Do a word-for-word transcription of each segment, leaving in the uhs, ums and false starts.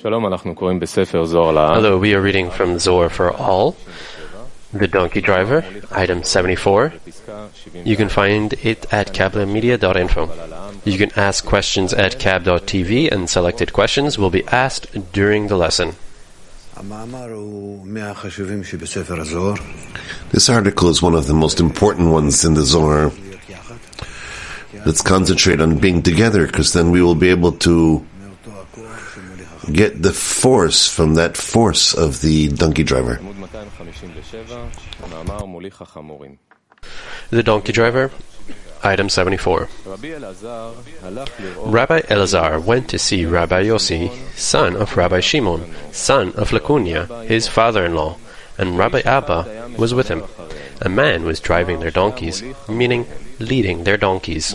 Hello, we are reading from Zohar for All, The Donkey Driver, item seventy-four. You can find it at kabbalah media dot info. You can ask questions at kab dot t v, and selected questions will be asked during the lesson. This article is one of the most important ones in the Zohar. Let's concentrate on being together, because then we will be able to get the force from that force of the donkey driver. The Donkey Driver, item seventy-four. Rabbi Elazar went to see Rabbi Yossi, son of Rabbi Shimon, son of Lakunia, his father-in-law, and Rabbi Abba was with him. A man was driving their donkeys, meaning leading their donkeys.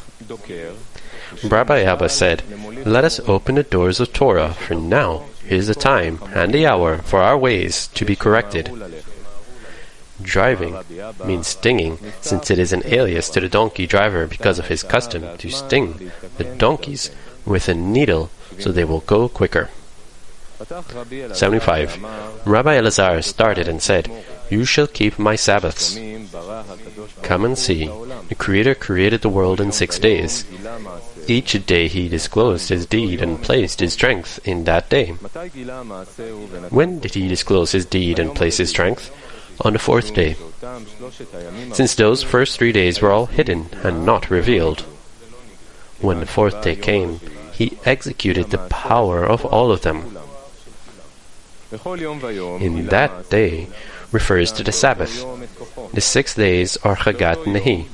Rabbi Abba said, "Let us open the doors of Torah, for now is the time and the hour for our ways to be corrected." Driving means stinging, since it is an alias to the donkey driver because of his custom to sting the donkeys with a needle so they will go quicker. seventy-five. Rabbi Elazar started and said, "You shall keep my Sabbaths. Come and see. The Creator created the world in six days. Each day he disclosed his deed and placed his strength in that day." When did he disclose his deed and place his strength? On the fourth day. Since those first three days were all hidden and not revealed. When the fourth day came, he executed the power of all of them. In that day refers to the Sabbath. The six days are Chagat Nehi,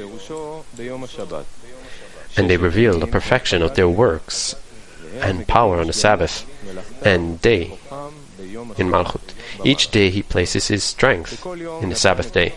and they reveal the perfection of their works and power on the Sabbath and day in Malchut. Each day he places his strength in the Sabbath day.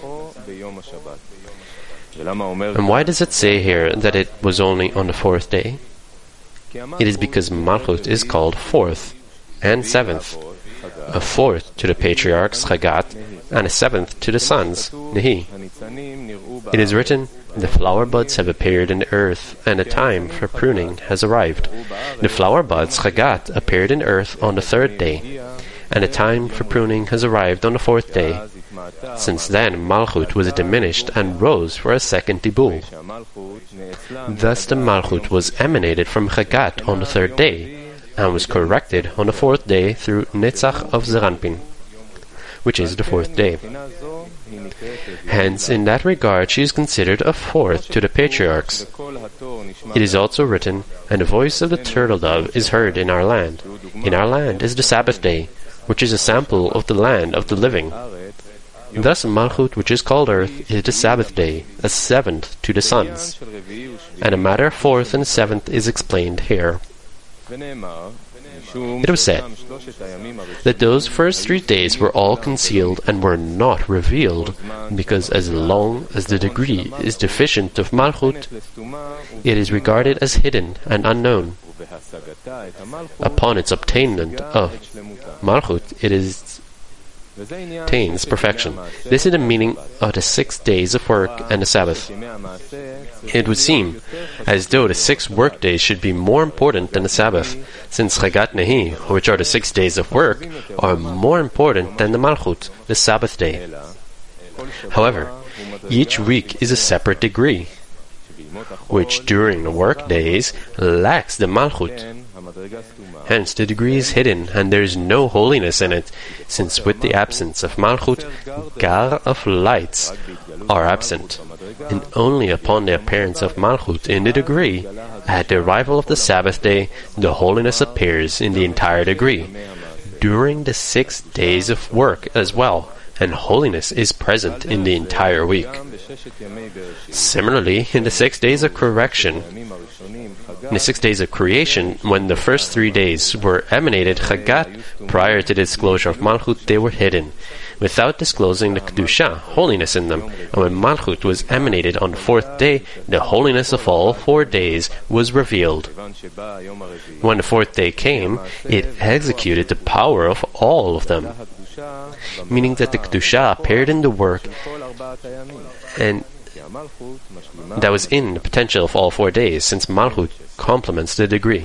And why does it say here that it was only on the fourth day? It is because Malchut is called fourth and seventh. A fourth to the patriarchs, Chagat, and a seventh to the sons, Nehi. It is written, "The flower buds have appeared in the earth, and the time for pruning has arrived." The flower buds, Chagat, appeared in earth on the third day, and the time for pruning has arrived on the fourth day. Since then, Malchut was diminished and rose for a second Dibul. Thus the Malchut was emanated from Chagat on the third day, and was corrected on the fourth day through Netzach of Zeranpin, which is the fourth day. Hence, in that regard, she is considered a fourth to the patriarchs. It is also written, "And the voice of the turtle dove is heard in our land." In our land is the Sabbath day, which is a sample of the land of the living. Thus Malchut, which is called earth, is the Sabbath day, a seventh to the sons. And a matter fourth and seventh is explained here. It was said that those first three days were all concealed and were not revealed, because as long as the degree is deficient of Malchut, it is regarded as hidden and unknown. Upon its obtainment of Malchut, it is attains perfection. This is the meaning of the six days of work and the Sabbath. It would seem as though the six work days should be more important than the Sabbath, since Chagat Nehi, which are the six days of work, are more important than the Malchut, the Sabbath day. However, each week is a separate degree, which during the work days lacks the Malchut. Hence the degree is hidden, and there is no holiness in it, since with the absence of Malchut, Gar of lights are absent, and only upon the appearance of Malchut in the degree, at the arrival of the Sabbath day, the holiness appears in the entire degree, during the six days of work as well, and holiness is present in the entire week. Similarly, in the six days of correction, in the six days of creation, when the first three days were emanated Chagat, prior to the disclosure of Malchut, they were hidden, without disclosing the Kedusha, holiness in them. And when Malchut was emanated on the fourth day, the holiness of all four days was revealed. When the fourth day came, it executed the power of all of them, meaning that the Kedusha appeared in the work, and that was in the potential of all four days, since Malchut complements the degree.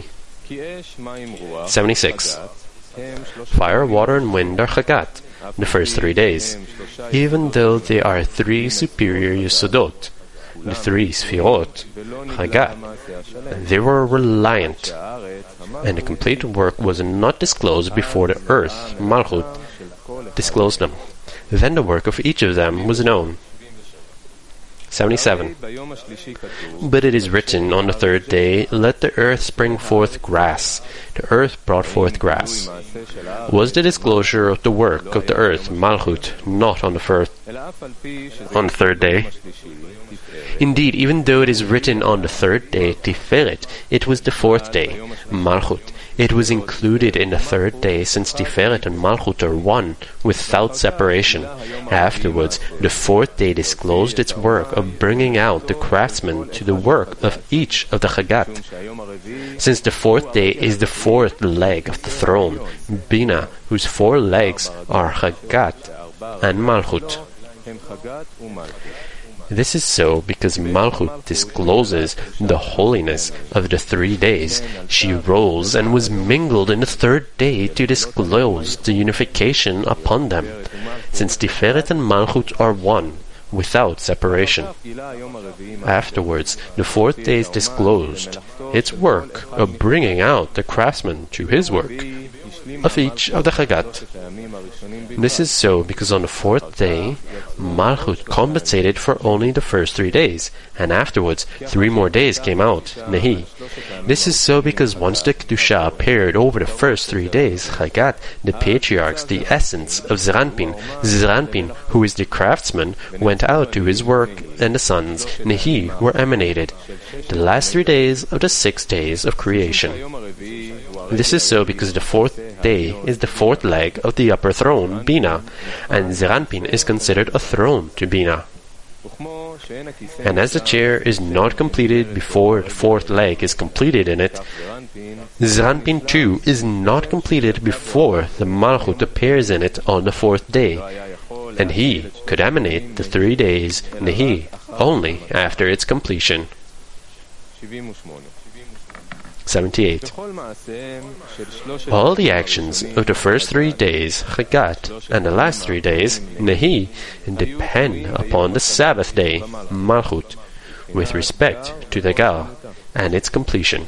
seventy-six. Fire, water, and wind are Chagat, the first three days, even though they are three superior Yesodot, the three Sfirot, Chagat. They were reliant, and the complete work was not disclosed before the earth, Malchut, disclosed them. Then the work of each of them was known. seventy-seven. But it is written on the third day, let the earth spring forth grass. The earth brought forth grass. Was the disclosure of the work of the earth, Malchut, not on the first, on the third day? Indeed, even though it is written on the third day, Tiferet, it was the fourth day, Malchut. It was included in the third day, since Tiferet and Malchut are one, without separation. Afterwards, the fourth day disclosed its work of bringing out the craftsmen to the work of each of the Chagat. Since the fourth day is the fourth leg of the throne, Bina, whose four legs are Chagat and Malchut. This is so because Malchut discloses the holiness of the three days. She rose and was mingled in the third day to disclose the unification upon them, since Tiferet and Malchut are one, without separation. Afterwards, the fourth day is disclosed its work of bringing out the craftsman to his work of each of the Chagat. This is so because on the fourth day, Malchut compensated for only the first three days, and afterwards three more days came out, Nehi. This is so because once the Kedusha appeared over the first three days, Chagat, the patriarchs, the essence of Zeranpin, Zeranpin, who is the craftsman, went out to his work, and the sons, Nehi, were emanated. The last three days of the six days of creation. This is so because the fourth day is the fourth leg of the upper throne, Bina, and Zeranpin is considered a throne to Bina. And as the chair is not completed before the fourth leg is completed in it, Zeranpin too is not completed before the Malchut appears in it on the fourth day, and he could emanate the three days, Nehi, only after its completion. seventy-eight. All the actions of the first three days, Chagat, and the last three days, Nehi, depend upon the Sabbath day, Malchut, with respect to the Gal and its completion.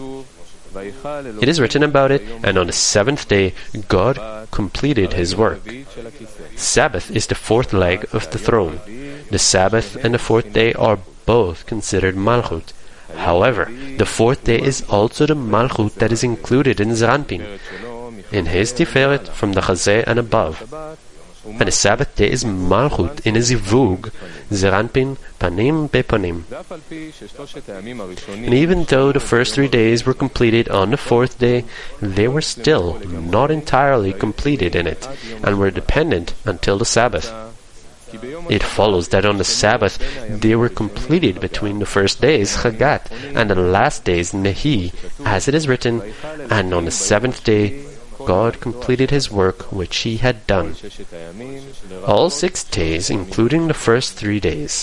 It is written about it, and on the seventh day God completed his work. Sabbath is the fourth leg of the throne. The Sabbath and the fourth day are both considered Malchut. However, the fourth day is also the Malchut that is included in Zeranpin, in his Tiferet from the Chazeh and above. And the Sabbath day is Malchut in a Zivug, Zeranpin, Panim Bepanim. And even though the first three days were completed on the fourth day, they were still not entirely completed in it, and were dependent until the Sabbath. It follows that on the Sabbath they were completed between the first days, Chagat, and the last days, Nehi, as it is written, and on the seventh day God completed his work which he had done. All six days, including the first three days.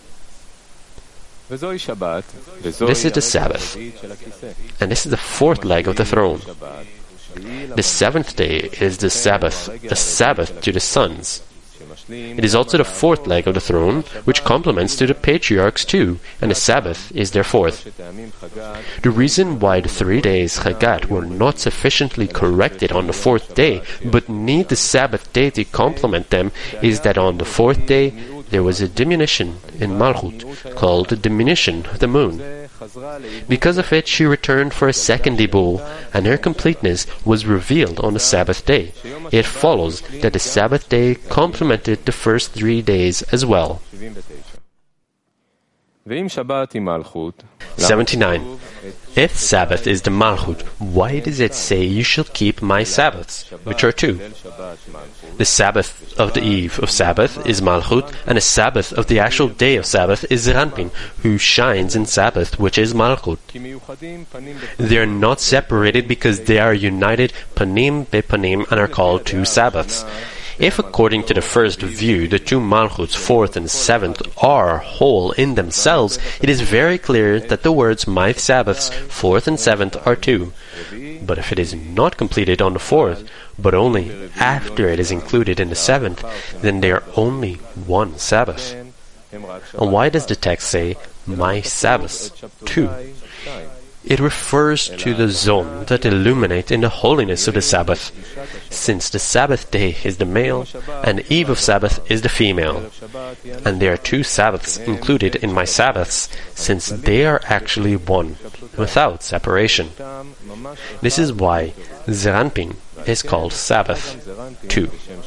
This is the Sabbath, and this is the fourth leg of the throne. The seventh day is the Sabbath, the Sabbath to the sons. It is also the fourth leg of the throne, which complements to the patriarchs too, and the Sabbath is their fourth. The reason why the three days Chagat were not sufficiently corrected on the fourth day, but need the Sabbath day to complement them, is that on the fourth day there was a diminution in Malchut, called the diminution of the moon. Because of it she returned for a second Dibul, and her completeness was revealed on the Sabbath day. It follows that the Sabbath day complemented the first three days as well. seventy-nine. If Sabbath is the Malchut, why does it say you shall keep my Sabbaths, which are two? The Sabbath of the eve of Sabbath is Malchut, and the Sabbath of the actual day of Sabbath is Zeranpin, who shines in Sabbath, which is Malchut. They are not separated because they are united panim bepanim and are called two Sabbaths. If according to the first view the two Malchuts, fourth and seventh, are whole in themselves, it is very clear that the words my Sabbaths, fourth and seventh, are two. But if it is not completed on the fourth, but only after it is included in the seventh, then they are only one Sabbath. And why does the text say, my Sabbaths, two? It refers to the zone that illuminate in the holiness of the Sabbath, since the Sabbath day is the male, and the eve of Sabbath is the female. And there are two Sabbaths included in my Sabbaths, since they are actually one, without separation. This is why Zeir Anpin is called Sabbath, two.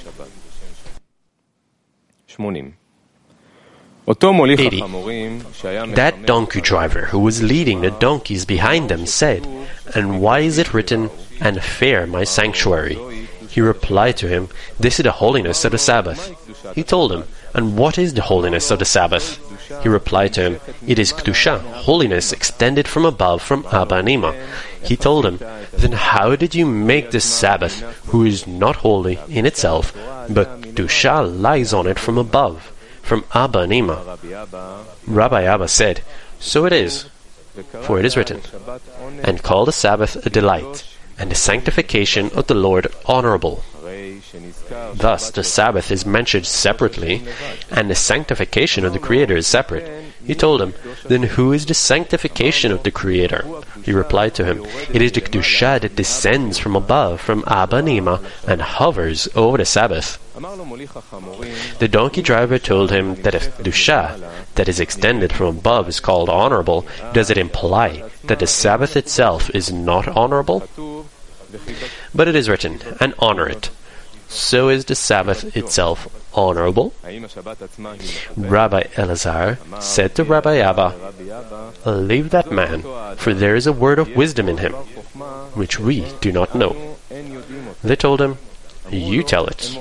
eighty. That donkey driver who was leading the donkeys behind them said, "And why is it written, 'And fair my sanctuary'?" He replied to him, "This is the holiness of the Sabbath." He told him, "And what is the holiness of the Sabbath?" He replied to him, "It is Kedusha, holiness extended from above, from Abba and Ima." He told him, "Then how did you make this Sabbath, who is not holy in itself, but Kedusha lies on it from above, from Abba and Ima?" Rabbi Abba said, "So it is, for it is written, 'And call the Sabbath a delight, and the sanctification of the Lord honorable.'" Thus the Sabbath is mentioned separately, and the sanctification of the Creator is separate. He told him, "Then who is the sanctification of the Creator?" He replied to him, "It is the Kedusha that descends from above, from Abba and Ima, and hovers over the Sabbath." The donkey driver told him that if Kedusha, that is extended from above, is called honorable, does it imply that the Sabbath itself is not honorable? But it is written, "And honor it." So is the Sabbath itself honorable? Rabbi Elazar said to Rabbi Abba, "Leave that man, for there is a word of wisdom in him, which we do not know." They told him, "You tell it."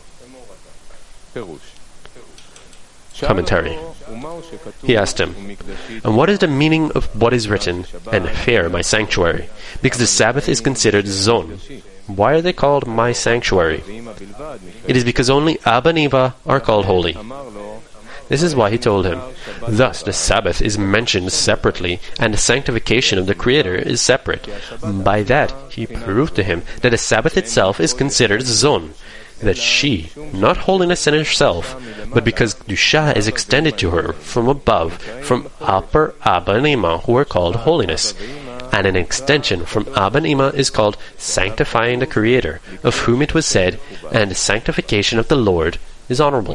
Commentary. He asked him, "And what is the meaning of what is written, 'And fair my sanctuary'? Because the Sabbath is considered zon. Why are they called my sanctuary?" It is because only Abba and Eva are called holy. This is why he told him, "Thus the Sabbath is mentioned separately, and the sanctification of the Creator is separate." By that he proved to him that the Sabbath itself is considered zon, that she, not holiness in herself, but because Kedusha is extended to her from above, from upper Abba and Ima, who are called holiness, and an extension from Abba and Ima is called sanctifying the Creator, of whom it was said, "And the sanctification of the Lord is honorable."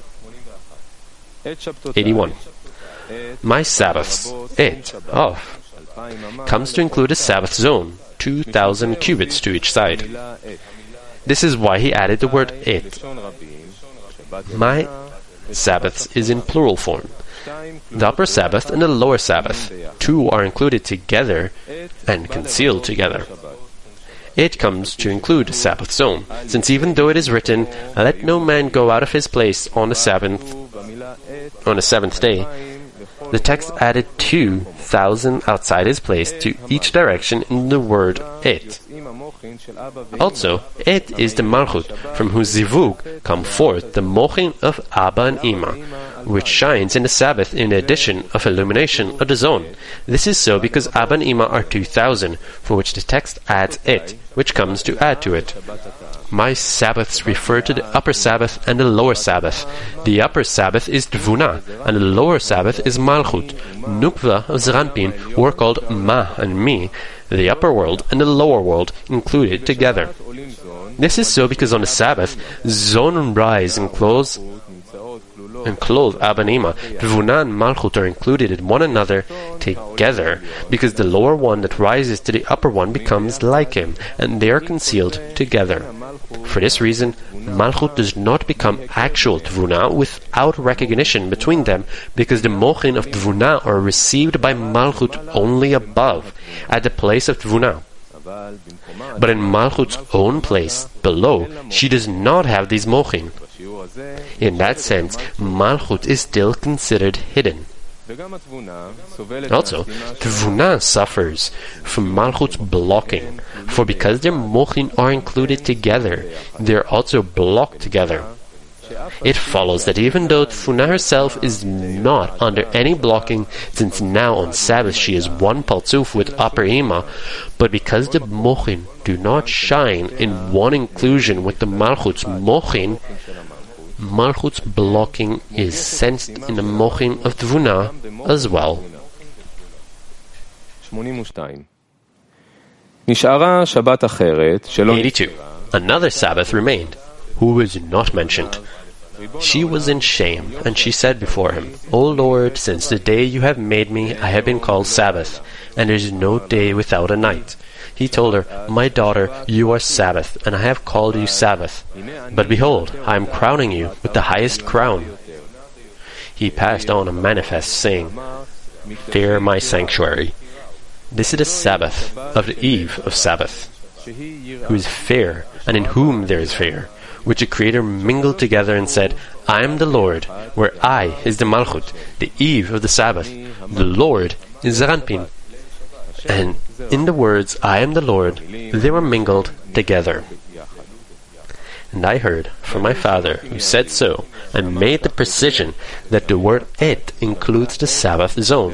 eighty-one. My Sabbaths, it, of, comes to include a Sabbath zone, two thousand cubits to each side. This is why he added the word it. My Sabbaths is in plural form. The upper Sabbath and the lower Sabbath, two are included together and concealed together. It comes to include Sabbath zone, since even though it is written, "Let no man go out of his place on the seventh, on the seventh day," the text added two thousand outside his place to each direction in the word it. Also, it is the Malchut, from whose zivug come forth the mochin of Abba and Ima, which shines in the Sabbath in addition of illumination of the zone. This is so because Abba and Ima are two thousand, for which the text adds it, which comes to add to it. My Sabbaths refer to the upper Sabbath and the lower Sabbath. The upper Sabbath is Tvuna, and the lower Sabbath is Malchut, Nukva of Zeir Anpin, who are called Ma and Mi, the upper world and the lower world included together. This is so because on the Sabbath, Zon and rise and close and clothe Abba and Ima, Tvuna and Malchut are included in one another together, because the lower one that rises to the upper one becomes like him, and they are concealed together. For this reason, Malchut does not become actual Tvuna without recognition between them, because the mochin of Tvuna are received by Malchut only above, at the place of Tvuna. But in Malchut's own place, below, she does not have these mochin. In that sense, Malchut is still considered hidden. Also, Tvuna suffers from Malchut's blocking, for because their mochin are included together, they are also blocked together. It follows that even though Tfuna herself is not under any blocking, since now on Sabbath she is one Partzuf with Upper Ima, but because the Mochin do not shine in one inclusion with the Malchut's Mochin, Malchut's blocking is sensed in the Mochin of Tfuna as well. eighty-two. Another Sabbath remained, who was not mentioned. She was in shame, and she said before him, O Lord, since the day you have made me, I have been called Sabbath, and there is no day without a night. He told her, My daughter, you are Sabbath, and I have called you Sabbath. But behold, I am crowning you with the highest crown. He passed on a manifest, saying, Fear my sanctuary. This is the Sabbath of the eve of Sabbath, who is fair, and in whom there is fear, which the Creator mingled together and said, I am the Lord, where I is the Malchut, the eve of the Sabbath. The Lord is Zaranpin. And in the words, I am the Lord, they were mingled together. And I heard from my father, who said so, and made the precision that the word et includes the Sabbath zone.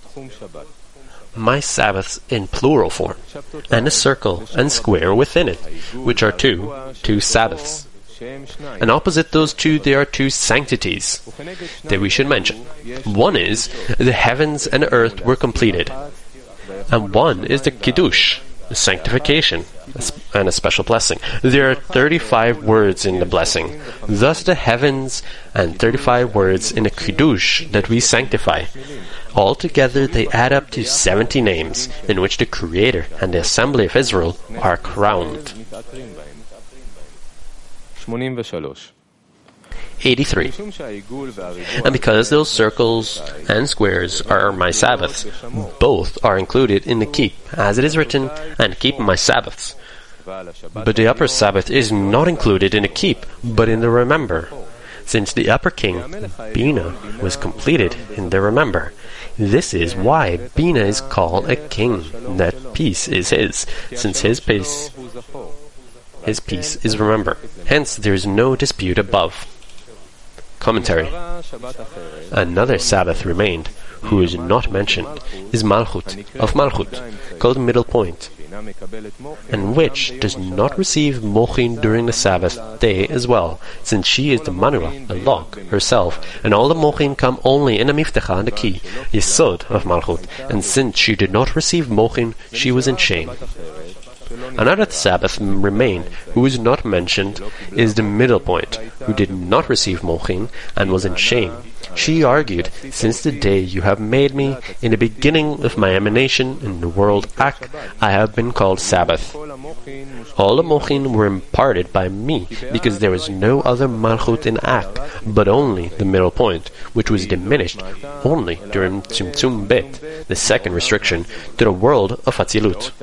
My Sabbaths in plural form, and a circle and square within it, which are two, two Sabbaths. And opposite those two there are two sanctities that we should mention. One is, the heavens and the earth were completed, and one is the Kiddush, the sanctification, and a special blessing. There are thirty-five words in the blessing, thus the heavens, and thirty-five words in the Kiddush that we sanctify. Altogether, they add up to seventy names, in which the Creator and the Assembly of Israel are crowned. eighty-three. And because those circles and squares are my Sabbaths, both are included in the keep, as it is written, and keep my Sabbaths. But the upper Sabbath is not included in the keep, but in the remember, since the upper king, Bina, was completed in the remember. This is why Bina is called a king, that peace is his, since his peace, his peace is remember. Hence there is no dispute above. Commentary. Another Sabbath remained, who is not mentioned, is Malchut, of Malchut, called middle point, and which does not receive Mochin during the Sabbath day as well, since she is the Manua, the lock, herself, and all the Mochin come only in the Miftecha and the key, Yesod of Malchut, and since she did not receive Mochin, she was in shame. Another Sabbath remained, who is not mentioned, is the middle point, who did not receive Mochin, and was in shame. She argued, Since the day you have made me, in the beginning of my emanation in the world Ak, I have been called Sabbath. All the Mochin were imparted by me, because there was no other Malchut in Ak, but only the middle point, which was diminished only during Tzimtzum Bet, the second restriction, to the world of Atzilut.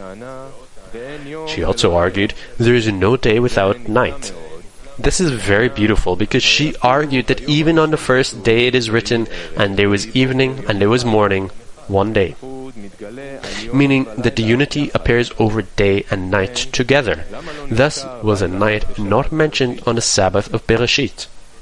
She also argued, there is no day without night. This is very beautiful, because she argued that even on the first day it is written, and there was evening and there was morning, one day. Meaning that the unity appears over day and night together. Thus was a night not mentioned on the Sabbath of Bereshit.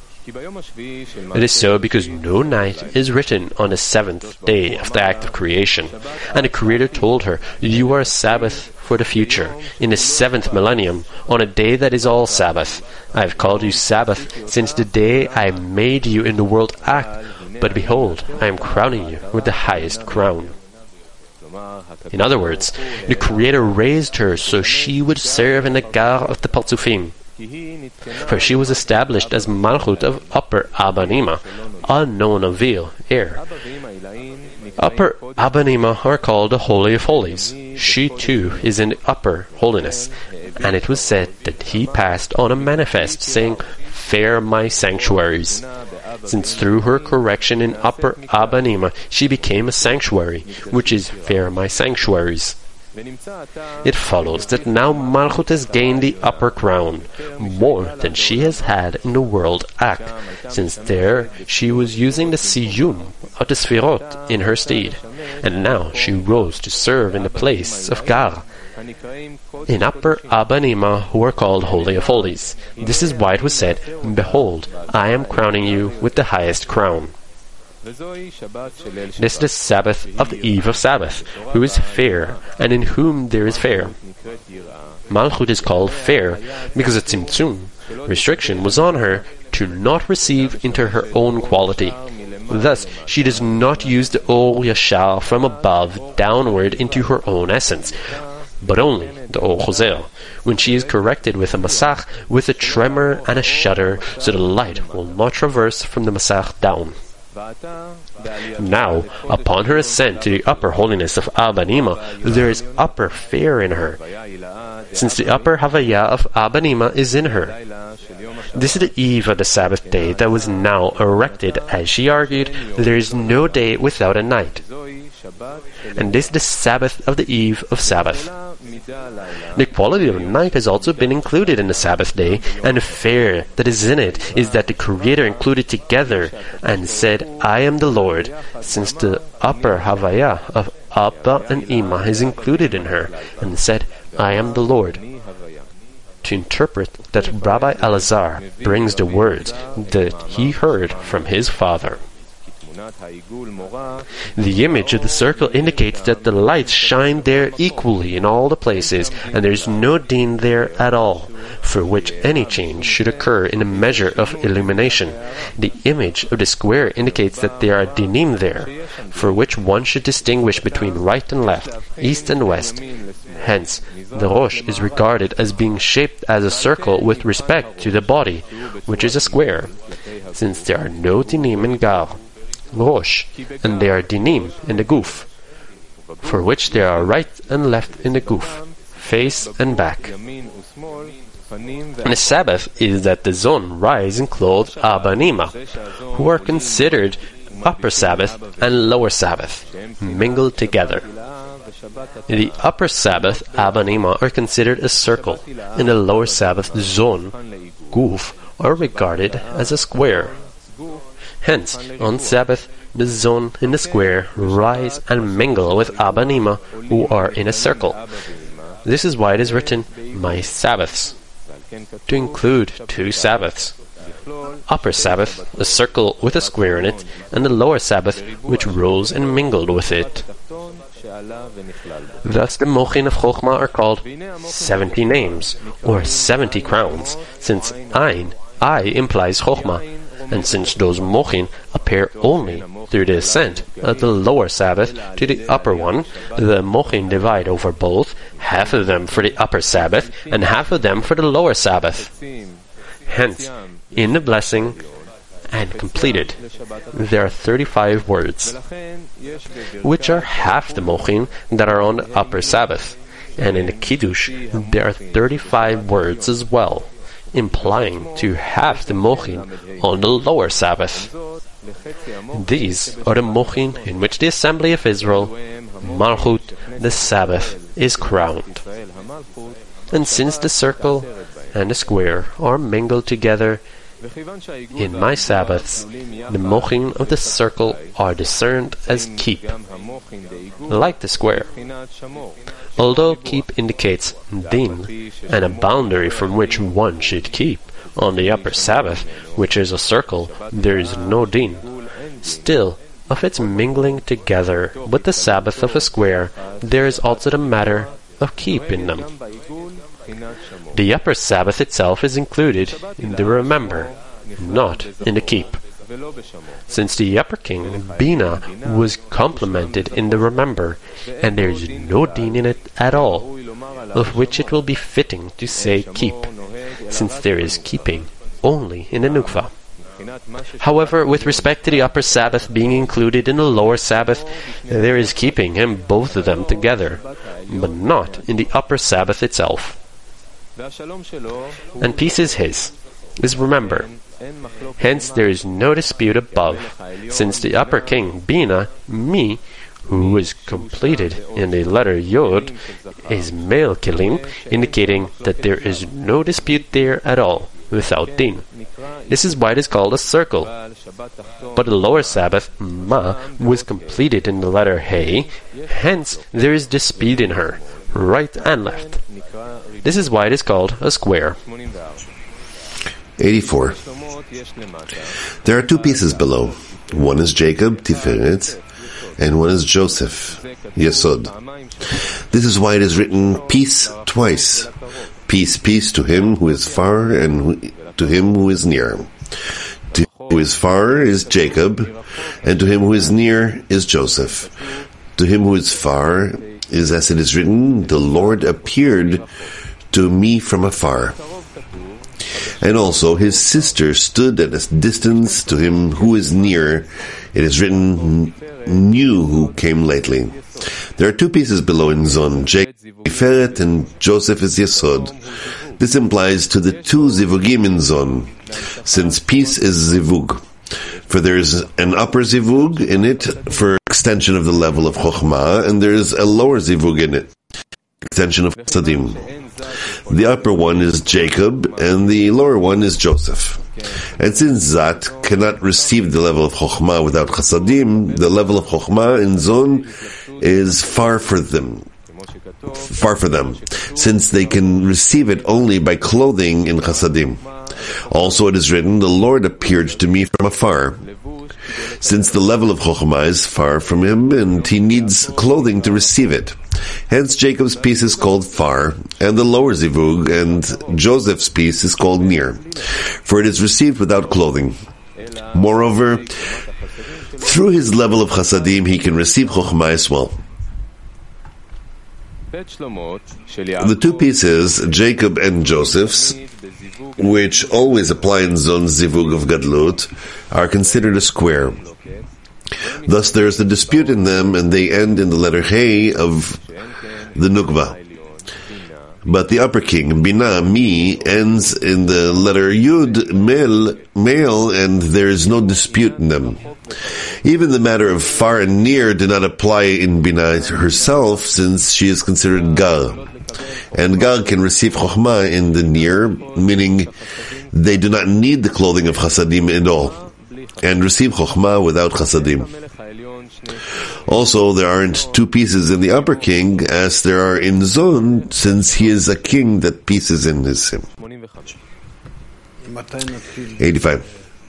It is so because no night is written on the seventh day of the act of creation. And the Creator told her, You are a Sabbath for the future, in the seventh millennium, on a day that is all Sabbath. I have called you Sabbath since the day I made you in the world Ak, but behold, I am crowning you with the highest crown. In other words, the Creator raised her so she would serve in the Gar of the Partzufim. For she was established as Malchut of Upper Abanima, unknown Avil, heir. Upper Abanima are called the Holy of Holies. She too is in the upper holiness, and it was said that he passed on a manifest, saying, Fair my sanctuaries. Since through her correction in Upper Abanima she became a sanctuary, which is Fair my sanctuaries. It follows that now Malchut has gained the upper crown, more than she has had in the world Ak, since there she was using the Siyum of the Sfirot in her stead, and now she rose to serve in the place of Gar, in upper Abba Nima, who are called Holy of Holies. This is why it was said, Behold, I am crowning you with the highest crown. This is the Sabbath of the eve of Sabbath, who is fair, and in whom there is fair. Malchut is called fair because a tzimtzum, restriction, was on her to not receive into her own quality. Thus, she does not use the Or Yashar from above downward into her own essence, but only the Or Choser, when she is corrected with a Masach, with a tremor and a shudder, so the light will not traverse from the Masach down. Now, upon her ascent to the upper holiness of Abba Nima, there is upper fair in her, since the upper Havaya of Abba Nima is in her. This is the eve of the Sabbath day that was now erected. As she argued, there is no day without a night. And this is the Sabbath of the eve of Sabbath. The quality of night has also been included in the Sabbath day, and the fair that is in it is that the Creator included together and said, I am the Lord, since the upper Havaya of Abba and Ima is included in her, and said, I am the Lord. To interpret that, Rabbi Elazar brings the words that he heard from his father. The image of the circle indicates that the lights shine there equally in all the places, and there is no din there at all, for which any change should occur in the measure of illumination. The image of the square indicates that there are dinim there, for which one should distinguish between right and left, east and west. Hence, the Rosh is regarded as being shaped as a circle with respect to the body, which is a square, since there are no dinim in Gar, Rosh, and there are dinim in the Guf, for which there are right and left in the Guf, face and back. And the Sabbath is that the Zon rise and clothe Abba Nima, who are considered upper Sabbath and lower Sabbath, mingled together. In the upper Sabbath, Abba Nima are considered a circle, and the lower Sabbath, Zon, Guf, are regarded as a square. Hence, on Sabbath, the Zon in the square rise and mingle with Abba Nima, who are in a circle. This is why it is written, my Sabbaths, to include two Sabbaths. Upper Sabbath, a circle with a square in it, and the lower Sabbath, which rose and mingled with it. Thus the Mochin of Chochmah are called seventy names, or seventy crowns, since Ein, I implies Chochmah, and since those Mochin appear only through the ascent of the lower Sabbath to the upper one, the Mochin divide over both, half of them for the upper Sabbath, and half of them for the lower Sabbath. Hence, in the blessing and completed, there are thirty-five words, which are half the Mochin that are on the upper Sabbath, and in the Kiddush there are thirty-five words as well, implying to half the Mochin on the lower Sabbath. These are the Mochin in which the assembly of Israel, Malchut, the Sabbath, is crowned. And since the circle and the square are mingled together in my Sabbaths, the Mochin of the circle are discerned as keep, like the square. Although keep indicates din and a boundary from which one should keep, on the upper Sabbath, which is a circle, there is no din. Still, of its mingling together with the Sabbath of a square, there is also the matter of keep in them. The upper Sabbath itself is included in the remember, not in the keep. Since the upper king, Bina, was complemented in the remember, and there is no din in it at all, of which it will be fitting to say keep, since there is keeping only in the Nukva. However, with respect to the upper Sabbath being included in the lower Sabbath, there is keeping in both of them together, but not in the upper Sabbath itself. And peace is his, is remember. Hence there is no dispute above, since the upper king, Bina, me, who is completed in the letter Yod, is male Kelim, indicating that there is no dispute there at all, without din. This is why it is called a circle. But the lower Sabbath, Ma, was completed in the letter He, hence there is dispute in her, right and left. This is why it is called a square. eighty-four. There are two pieces below. One is Jacob, Tiferet, and one is Joseph, Yesod. This is why it is written peace twice. Peace, peace to him who is far and to him who is near. To him who is far is Jacob, and to him who is near is Joseph. To him who is far is as it is written, the Lord appeared to me from afar. And also his sister stood at a distance. To him who is near, it is written, knew who came lately. There are two pieces below in Zon, Jacob is Tiferet and Joseph is Yesod. This implies to the two zivugim in Zon, since peace is zivug. For there is an upper zivug in it for extension of the level of Chokhmah, and there is a lower zivug in it, extension of Chasadim. The upper one is Jacob, and the lower one is Joseph. And since Zat cannot receive the level of Chokhmah without Chasadim, the level of Chokhmah in Zon is far for them, far for them, since they can receive it only by clothing in Chasadim. Also it is written, the Lord appeared to me from afar. Since the level of Chokhmah is far from him, and he needs clothing to receive it. Hence Jacob's piece is called far, and the lower zivug, and Joseph's piece is called near, for it is received without clothing. Moreover, through his level of chasadim, he can receive chokhmah as well. The two pieces, Jacob and Joseph's, which always apply in Zon zivug of Gadlut, are considered a square. Thus there is a dispute in them, and they end in the letter Hey of the Nukva. But the upper king, Bina, Mi, ends in the letter Yud, Mel, male, and there is no dispute in them. Even the matter of far and near did not apply in Bina herself, since she is considered Gar. And Gar can receive Chokhmah in the near, meaning they do not need the clothing of Chasadim at all, and receive Chokhmah without Chasadim. Also, there aren't two pieces in the upper king, as there are in Zon, since he is a king that pieces in his sim. eighty-five.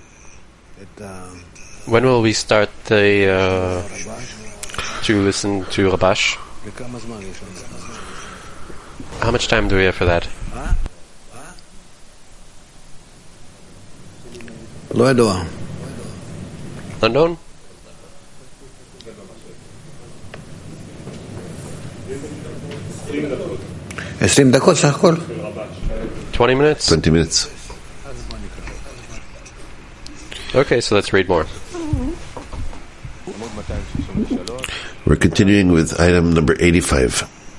When will we start the uh, to listen to Rabash? How much time do we have for that? Unknown? Twenty minutes? Twenty minutes. Okay, so let's read more. We're continuing with item number eighty-five.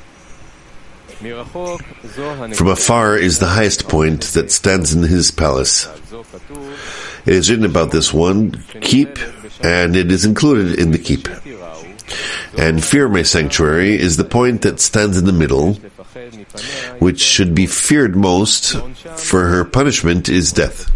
From afar is the highest point that stands in his palace. It is written about this one, keep, and it is included in the keep. And fear my sanctuary is the point that stands in the middle, which should be feared most, for her punishment is death.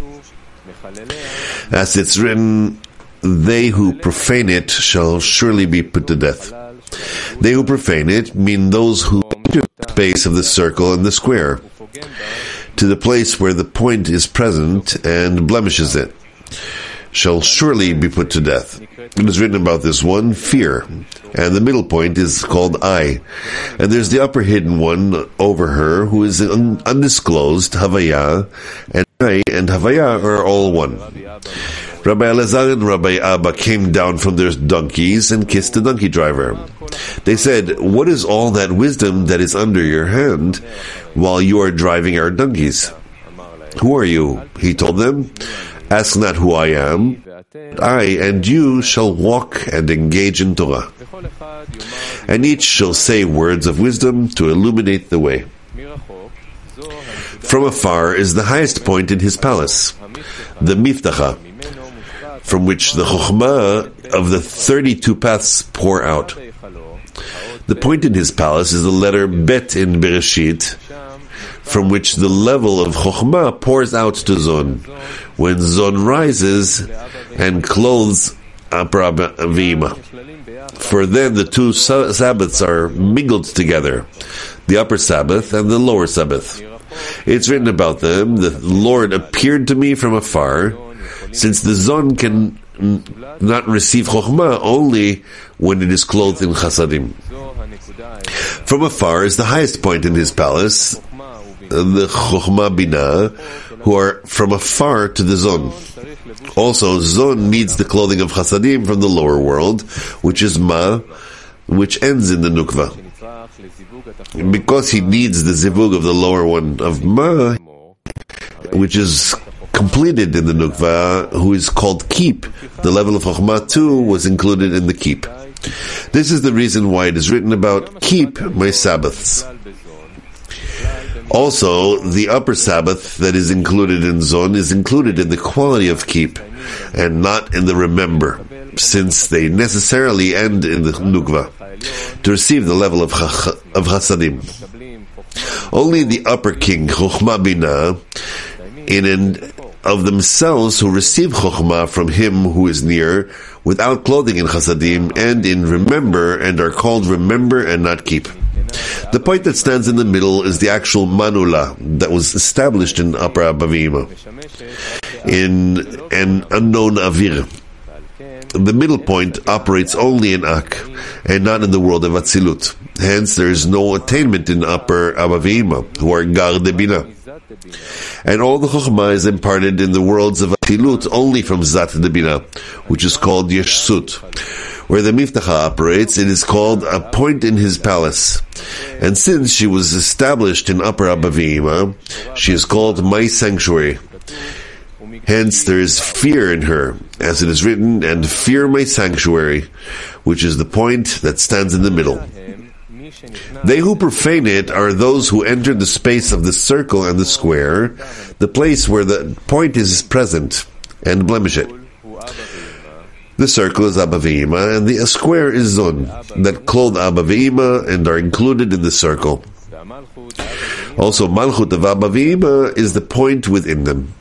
As it's written, they who profane it shall surely be put to death. They who profane it mean those who enter the space of the circle and the square, to the place where the point is present and blemishes it, shall surely be put to death. It is written about this one, fear, and the middle point is called eye, and there's the upper hidden one over her, who is un- undisclosed, Havaya, and eye and Havaya are all one. Rabbi Elazar and Rabbi Abba came down from their donkeys and kissed the donkey driver. They said, what is all that wisdom that is under your hand while you are driving our donkeys? Who are you? He told them, ask not who I am. I and you shall walk and engage in Torah. And each shall say words of wisdom to illuminate the way. From afar is the highest point in his palace, the Miftacha, from which the Chokhmah of the thirty-two paths pour out. The point in his palace is the letter Bet in Bereshit, from which the level of Chokhmah pours out to Zon, when Zon rises and clothes Aprabim. For then the two Sabbaths are mingled together, the upper Sabbath and the lower Sabbath. It's written about them, the Lord appeared to me from afar, since the Zon can not receive Chokhmah only when it is clothed in Chasadim. From afar is the highest point in his palace, the Chokhmah Binah, who are from afar to the Zon. Also, Zon needs the clothing of Chasadim from the lower world, which is Ma, which ends in the Nukva. Because he needs the Zivug of the lower one of Ma, which is completed in the Nukva, who is called Keep. The level of Chokhmah too was included in the Keep. This is the reason why it is written about Keep my Sabbaths. Also, the upper Sabbath that is included in Zon is included in the quality of Keep, and not in the Remember, since they necessarily end in the Nukva, to receive the level of, ch- of Chasadim. Only the upper king, Chokhmah Binah, in and of themselves who receive Chokhmah from him who is near, without clothing in Chasadim, and in Remember, and are called Remember and not Keep. The point that stands in the middle is the actual Manula that was established in Upper Abba V'Ima, in an unknown Avir. The middle point operates only in Ak, and not in the world of Atzilut. Hence, there is no attainment in Upper Abba V'Ima, who are Gar de Bina. And all the Chokhmah is imparted in the worlds of Atzilut only from Zat de Bina, which is called Yeshsut. Where the Miftacha operates, it is called a point in his palace. And since she was established in Upper Abba V'Ima, she is called my sanctuary. Hence there is fear in her, as it is written, and fear my sanctuary, which is the point that stands in the middle. They who profane it are those who enter the space of the circle and the square, the place where the point is present, and blemish it. The circle is Abba V'Ima, and the square is Zon, that clothe Abba V'Ima and are included in the circle. Also, Malchut of Abba V'Ima is the point within them.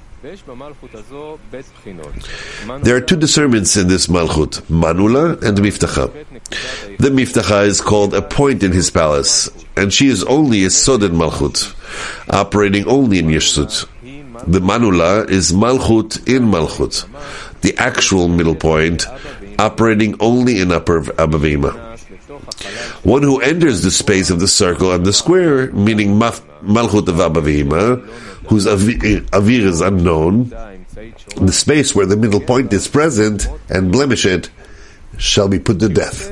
There are two discernments in this Malchut, Manula and Miftacha. The Miftacha is called a point in his palace, and she is only a Sod in Malchut, operating only in Yeshsut. The Manula is Malchut in Malchut, the actual middle point, operating only in Upper Abba V'Ima. One who enters the space of the circle and the square, meaning Malchut of Abba V'Ima, whose avir, avir is unknown, the space where the middle point is present, and blemish it, shall be put to death.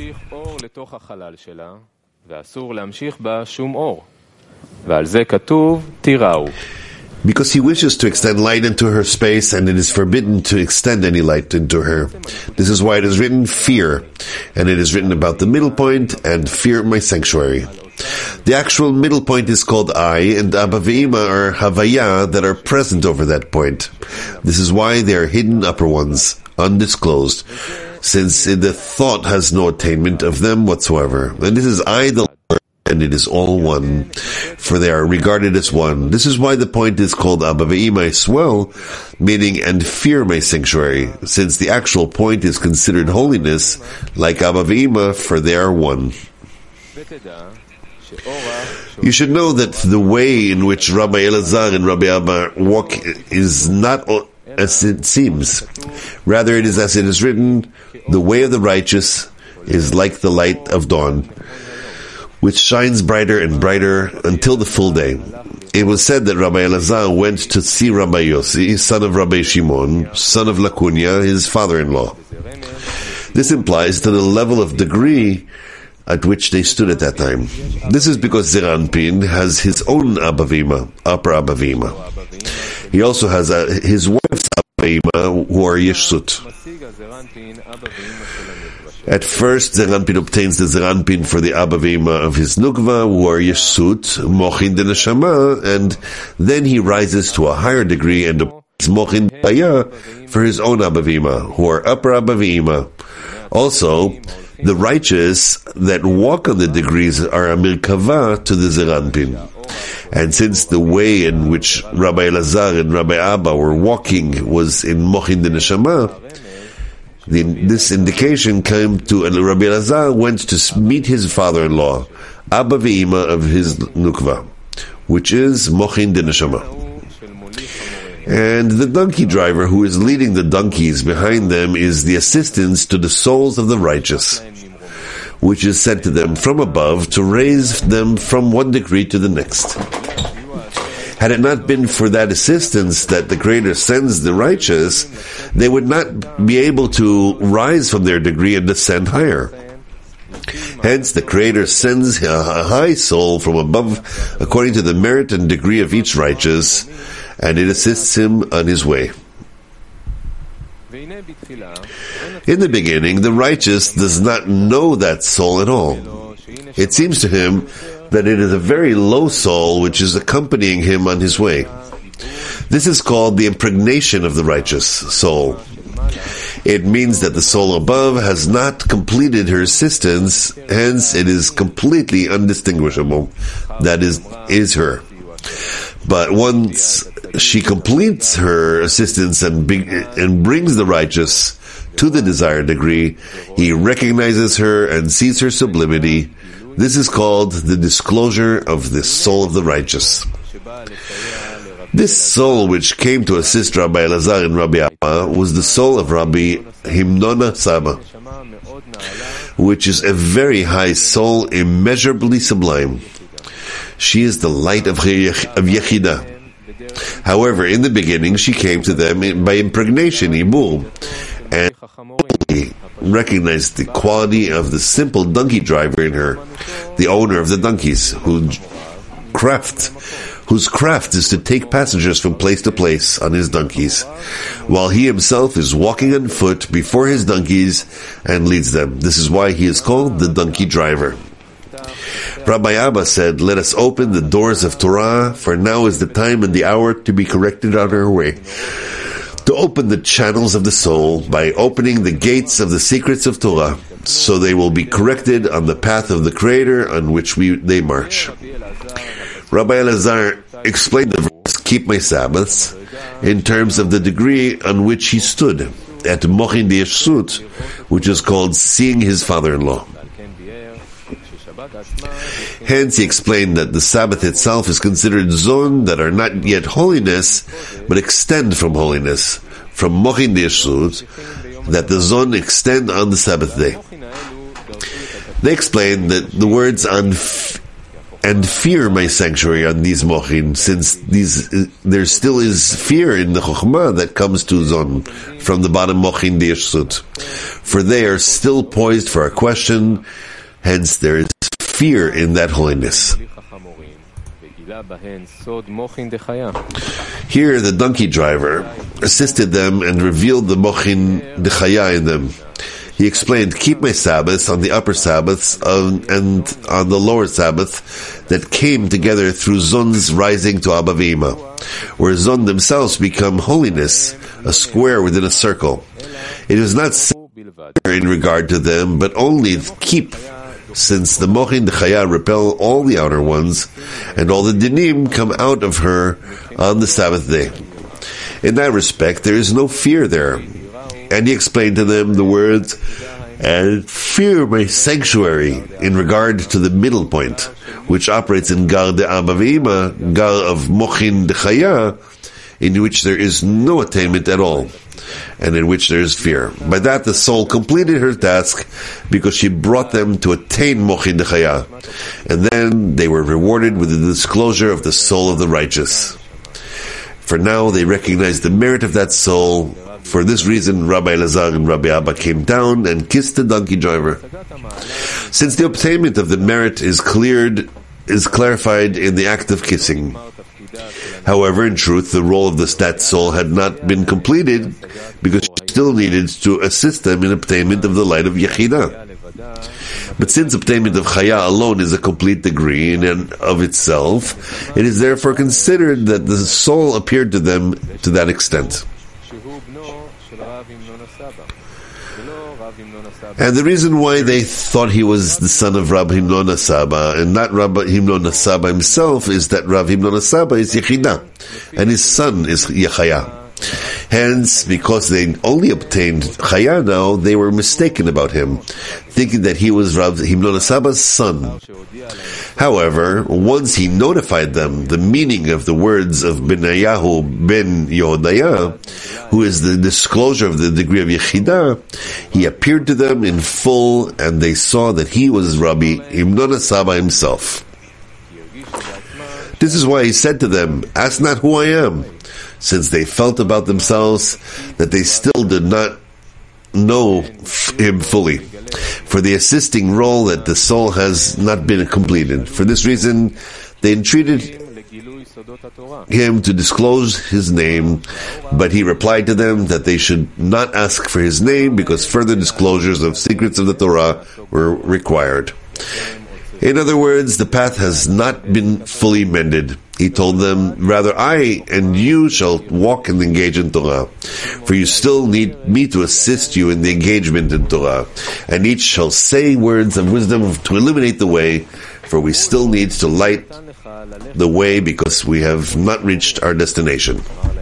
Because he wishes to extend light into her space, and it is forbidden to extend any light into her. This is why it is written, fear, and it is written about the middle point, and fear my sanctuary. The actual middle point is called I, and Abba V'Ima are Havaya that are present over that point. This is why they are hidden upper ones, undisclosed, since the thought has no attainment of them whatsoever. And this is I, the Lord, and it is all one, for they are regarded as one. This is why the point is called Abba V'Ima as well, meaning and fear my sanctuary, since the actual point is considered holiness, like Abba V'Ima, for they are one. You should know that the way in which Rabbi Elazar and Rabbi Abba walk is not as it seems. Rather, it is as it is written, the way of the righteous is like the light of dawn, which shines brighter and brighter until the full day. It was said that Rabbi Elazar went to see Rabbi Yossi, son of Rabbi Shimon, son of Lakunya, his father-in-law. This implies to the level of degree at which they stood at that time. This is because Zeir Anpin has his own Abba V'Ima, Upper Abba V'Ima. He also has a, his wife's Abba V'Ima, who are Yeshsut. At first, Zeir Anpin obtains the Zeir Anpin for the Abba V'Ima of his Nukva, who are Yeshsut, Mochin de Neshama, and then he rises to a higher degree and obtains Mochin Baya for his own Abba V'Ima, who are Upper Abba V'Ima. Also, the righteous that walk on the degrees are a mirkava to the Zeir Anpin. And since the way in which Rabbi Elazar and Rabbi Abba were walking was in Mochin de Neshama, the, this indication came to, and Rabbi Elazar went to meet his father-in-law, Abba ve'ima of his nukva, which is mochin de neshama. And the donkey driver who is leading the donkeys behind them is the assistance to the souls of the righteous, which is sent to them from above to raise them from one degree to the next. Had it not been for that assistance that the Creator sends the righteous, they would not be able to rise from their degree and descend higher. Hence, the Creator sends a high soul from above according to the merit and degree of each righteous, and it assists him on his way. In the beginning, the righteous does not know that soul at all. It seems to him that it is a very low soul which is accompanying him on his way. This is called the impregnation of the righteous soul. It means that the soul above has not completed her assistance, hence it is completely undistinguishable. That is, is her. But once she completes her assistance and, be, and brings the righteous to the desired degree, he recognizes her and sees her sublimity. This is called the disclosure of the soul of the righteous. This soul which came to assist Rabbi Elazar and Rabbi Abba was the soul of Rabbi Himnona Saba, which is a very high soul, immeasurably sublime. She is the light of, of Yechidah. However, in the beginning she came to them by impregnation, Ibur, and he recognized the quality of the simple donkey driver in her, the owner of the donkeys, who craft, whose craft is to take passengers from place to place on his donkeys, while he himself is walking on foot before his donkeys and leads them. This is why he is called the donkey driver. Rabbi Abba said, "Let us open the doors of Torah, for now is the time and the hour to be corrected on our way. To open the channels of the soul by opening the gates of the secrets of Torah, so they will be corrected on the path of the Creator on which we they march." Rabbi Elazar explained the verse, "Keep my Sabbaths," in terms of the degree on which he stood at Mochin D'Yeshut, which is called seeing his father-in-law. Hence, he explained that the Sabbath itself is considered zon that are not yet holiness, but extend from holiness, from Mochin D'Yeshut, that the zon extend on the Sabbath day. They explained that the words on f- and fear my sanctuary on these mochin, since these uh, there still is fear in the chokhmah that comes to zon from the bottom Mochin D'Yeshut, for they are still poised for a question. Hence, there is fear in that holiness. Here, the donkey driver assisted them and revealed the Mochin D'Chaya in them. He explained, "Keep my Sabbaths on the upper Sabbaths of, and on the lower Sabbath that came together through Zon's rising to Abba ve'ima, where Zon themselves become holiness, a square within a circle. It is not in regard to them, but only keep, since the Mochin D'Chaya repel all the outer ones, and all the dinim come out of her on the Sabbath day. In that respect, there is no fear there." And he explained to them the words, "And fear my sanctuary," in regard to the middle point, which operates in Gar de Abba ve'ima, Gar of Mochin D'Chaya, in which there is no attainment at all, and in which there is fear. By that, the soul completed her task, because she brought them to attain Mochin D'Chaya, and then they were rewarded with the disclosure of the soul of the righteous. For now, they recognize the merit of that soul. For this reason, Rabbi Elazar and Rabbi Abba came down and kissed the donkey driver. Since the obtainment of the merit is cleared, is clarified in the act of kissing. However, in truth, the role of the stat soul had not been completed, because she still needed to assist them in obtainment of the light of Yechidah. But since obtainment of Chaya alone is a complete degree in and of itself, it is therefore considered that the soul appeared to them to that extent. And the reason why they thought he was the son of Rabbi Himnona Saba and not Rabbi Himnona Saba himself is that Rabbi Himnona Saba is Yechidah and his son is Yechaya. Hence, because they only obtained Chaya now, they were mistaken about him, thinking that he was Rav Himnona Saba's son. However, once he notified them the meaning of the words of Benayahu ben Yehodaya, who is the disclosure of the degree of Yechidah, he appeared to them in full, and they saw that he was Rabbi Himnona Saba himself. This is why he said to them, "Ask not who I am," since they felt about themselves that they still did not know him fully, for the assisting role that the soul has not been completed. For this reason, they entreated him to disclose his name, but he replied to them that they should not ask for his name because further disclosures of secrets of the Torah were required. In other words, the path has not been fully mended. He told them, "Rather I and you shall walk and engage in Torah, for you still need me to assist you in the engagement in Torah, and each shall say words of wisdom to illuminate the way, for we still need to light the way because we have not reached our destination."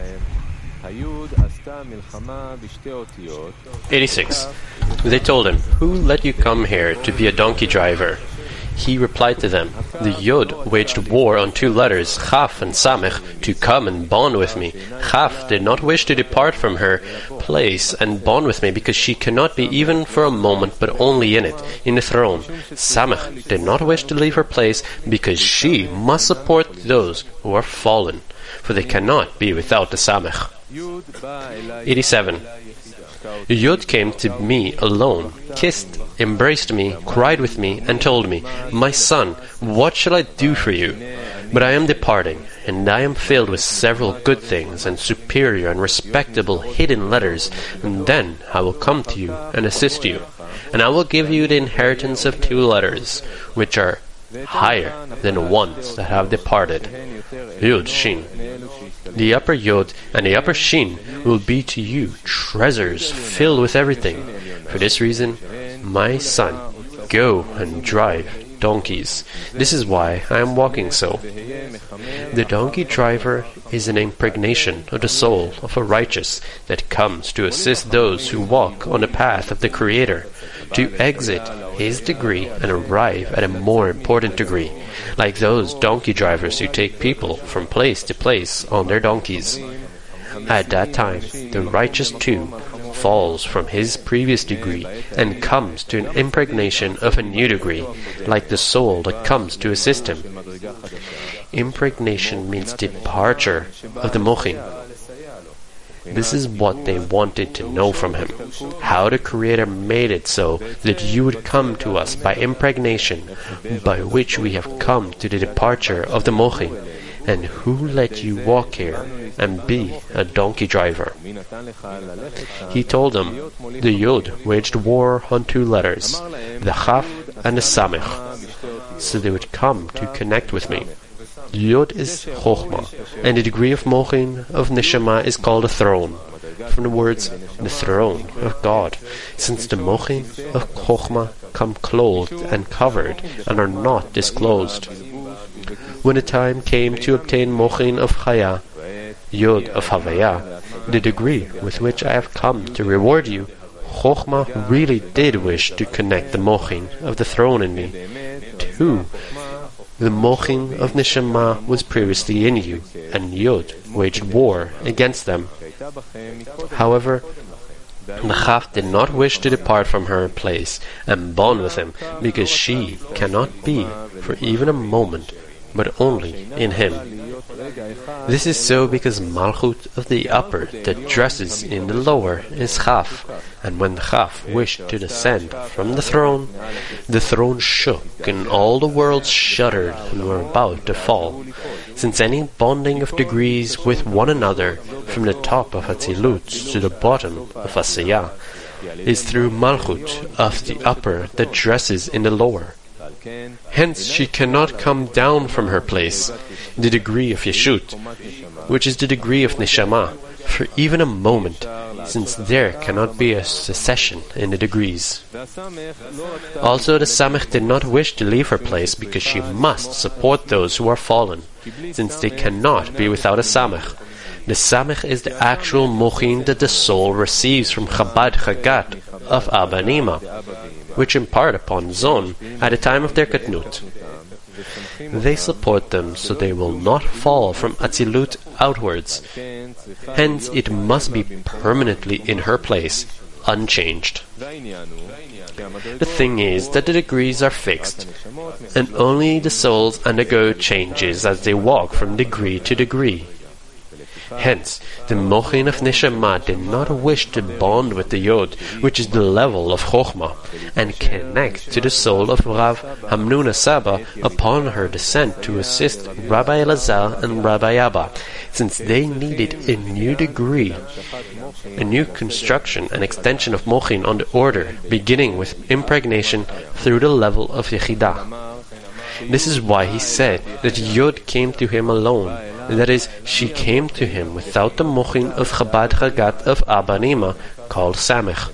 eighty-six. They told him, "Who let you come here to be a donkey driver?" He replied to them, "The Yod waged war on two letters, Chaf and Samech, to come and bond with me. Chaf did not wish to depart from her place and bond with me, because she cannot be even for a moment, but only in it, in the throne. Samech did not wish to leave her place, because she must support those who are fallen, for they cannot be without the Samech." eighty-seven. Yod came to me alone, kissed, embraced me, cried with me, and told me, "My son, what shall I do for you? But I am departing, and I am filled with several good things, and superior and respectable hidden letters, and then I will come to you and assist you, and I will give you the inheritance of two letters, which are higher than the ones that have departed." Yod Shin. The upper Yod and the upper Shin will be to you treasures filled with everything. For this reason, my son, go and drive donkeys. This is why I am walking so. The donkey driver is an impregnation of the soul of a righteous that comes to assist those who walk on the path of the Creator, to exit his degree and arrive at a more important degree, like those donkey drivers who take people from place to place on their donkeys. At that time, the righteous too falls from his previous degree and comes to an impregnation of a new degree, like the soul that comes to assist him. Impregnation means departure of the mochin. This is what they wanted to know from him, how the Creator made it so that you would come to us by impregnation, by which we have come to the departure of the mochin, and who let you walk here and be a donkey driver. He told them, the Yod waged war on two letters, the Chaf and the Samech, so they would come to connect with me. Yod is Chochmah, and the degree of Mochin of Neshama is called a throne, from the words, the throne of God, since the Mochin of Chochmah come clothed and covered and are not disclosed. When the time came to obtain Mochin of Chaya, Yod of Havaya, the degree with which I have come to reward you, Chochmah really did wish to connect the Mochin of the throne in me, too. The Mochin of Neshama was previously in you, and Yod waged war against them. However, the Chaf did not wish to depart from her place and bond with him, because she cannot be for even a moment, but only in him. This is so because Malchut of the upper that dresses in the lower is Chaf, and when the Chaf wished to descend from the throne, the throne shook and all the worlds shuddered and were about to fall, since any bonding of degrees with one another from the top of Hatzilut to the bottom of Asiyah is through Malchut of the upper that dresses in the lower. Hence she cannot come down from her place, the degree of Yeshut, which is the degree of Neshama, for even a moment, since there cannot be a secession in the degrees. Also the Samech did not wish to leave her place, because she must support those who are fallen, since they cannot be without a Samech. The Samech is the actual mochin that the soul receives from Chabad Chagat of Abba and Ima, which impart upon Zon at the time of their Katnut. They support them so they will not fall from Atzilut outwards. Hence it must be permanently in her place, unchanged. The thing is that the degrees are fixed, and only the souls undergo changes as they walk from degree to degree. Hence, the Mochin of Neshama did not wish to bond with the Yod, which is the level of Chochmah, and connect to the soul of Rav Hamnuna Saba upon her descent to assist Rabbi Elazar and Rabbi Abba, since they needed a new degree, a new construction and extension of Mochin on the order, beginning with impregnation through the level of Yechidah. This is why he said that Yod came to him alone. That is, she came to him without the mochin of Chabad Chagat of Abba and Ima, called Samech.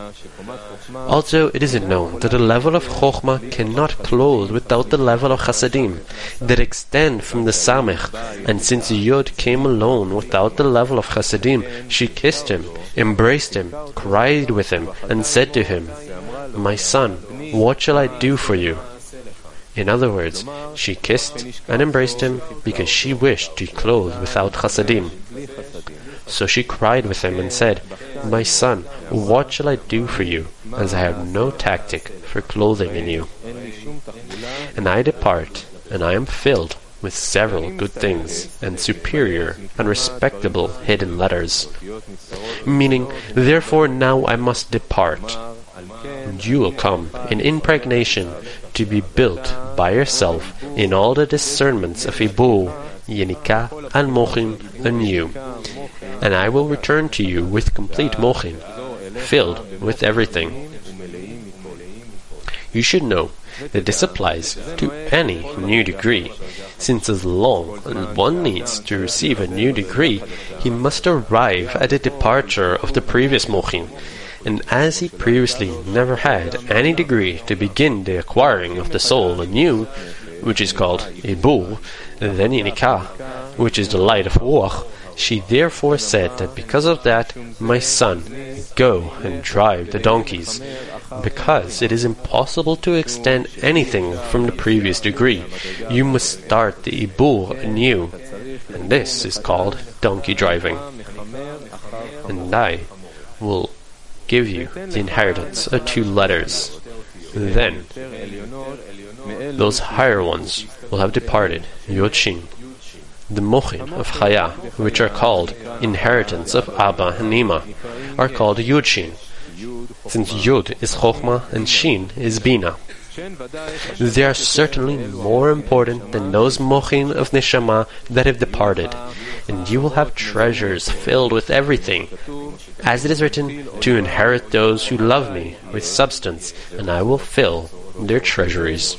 Also, it is known that the level of Chochmah cannot close without the level of Chasadim, that extend from the Samech, and since Yod came alone without the level of Chasadim, she kissed him, embraced him, cried with him, and said to him, "My son, what shall I do for you?" In other words, she kissed and embraced him because she wished to clothe without chasadim. So she cried with him and said, "My son, what shall I do for you, as I have no tactic for clothing in you? And I depart, and I am filled with several good things, and superior and respectable hidden letters." Meaning, therefore now I must depart, and you will come in impregnation to be built by yourself in all the discernments of Ibur, Yenika, and Mochin anew. And I will return to you with complete Mochin, filled with everything. You should know that this applies to any new degree, since as long as one needs to receive a new degree, he must arrive at the departure of the previous Mochin. And as he previously never had any degree to begin the acquiring of the soul anew, which is called Ibur, then Yenika, which is the light of Ruach, she therefore said that because of that, "My son, go and drive the donkeys," because it is impossible to extend anything from the previous degree. You must start the Ibur anew, and this is called donkey driving. And I will give you the inheritance of two letters. Then those higher ones will have departed, Yod Shin. The Mochin of Chaya, which are called inheritance of Abba and Ima, are called Yud Shin, since Yud is Chochmah and Shin is Bina. They are certainly more important than those Mochin of Neshama that have departed, and you will have treasures filled with everything. As it is written, to inherit those who love me with substance, and I will fill their treasuries.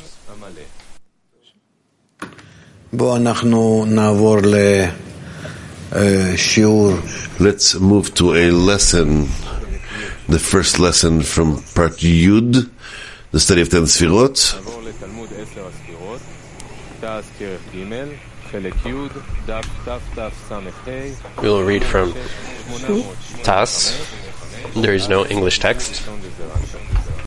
Let's move to a lesson, the first lesson from part Yud, the study of ten Sfirot. We will read from Tas. There is no English text.